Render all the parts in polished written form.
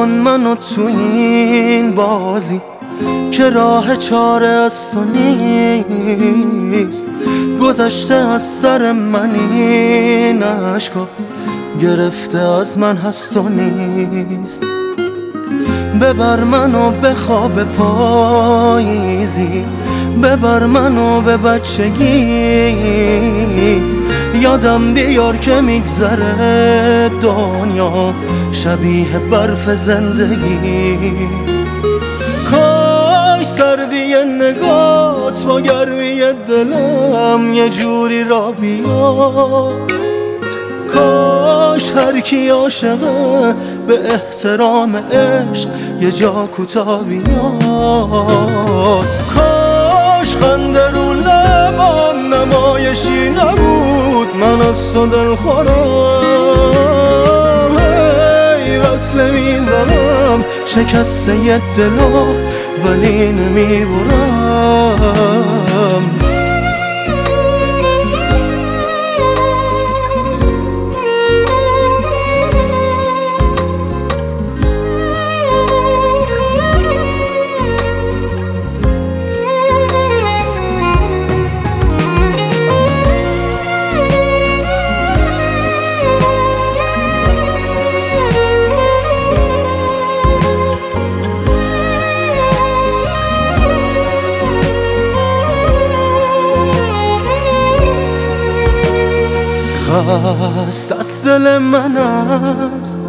کن منو تو این بازی که راه چاره از تو نیست. گذشته از سر من این عشقا، گرفته از من هست و نیست. ببر منو به خواب پاییزی، ببر منو به بچگی. یادم بیار که میگذره دنیا شبیه برف زندگی. کاش سردی نگات با گرمی دلم یه جوری را بیاد. کاش هر کی عاشقه به احترام عشق یه جا کوتاه بیاد. کاش خنده رو لبام نمایشی نبود، من از تو دلخورم. ای وصله میزنم شکسته یه دلو ولی نمیبرم. خست از دل من است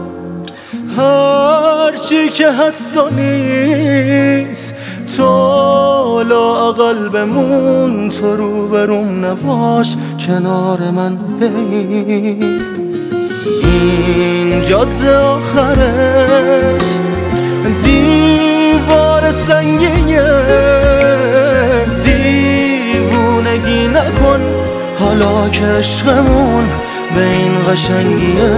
هرچی که هست و نیست. تو لااقل بمون، تو روبروم نباش، کنار من بیست. این جاده آخرش دیوار سنگیه، دیوونگی نکن حالا که عشقمون به این قشنگیه.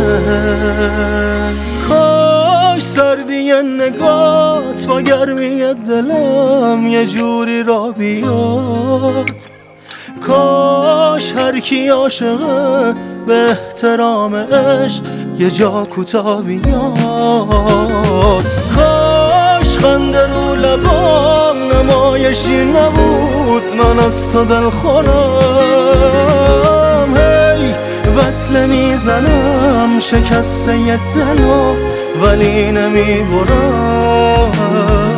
کاش سردی نگات با گرمی دلم یه جوری را بیاد. کاش هر کی عاشقه به احترام عشق یه جا کوتاه بیاد. کاش خنده رو لبام نمایشی نبود، من از تو دلخورم. هی وصله میزنم شکسته یه دلو ولی نمیبرم.